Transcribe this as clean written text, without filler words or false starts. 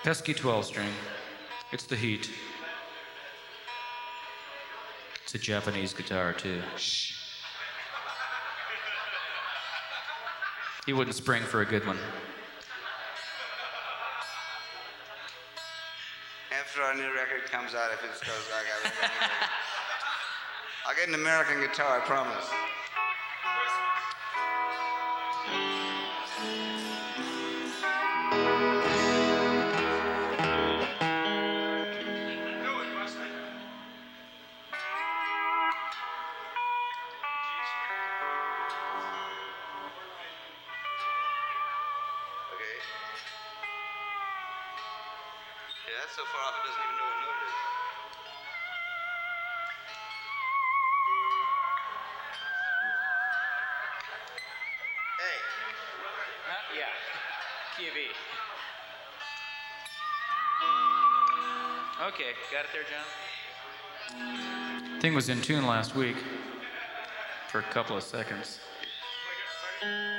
Pesky 12-string. It's the heat. It's a Japanese guitar, too. Shh. He wouldn't spring for a good one. After our new record comes out, if it goes like I'll get an American guitar, I promise. Yeah, that's so far off it doesn't even know what note it is. Hey. Yeah. Key of E. Okay, got it there, John? Thing was in tune last week for a couple of seconds.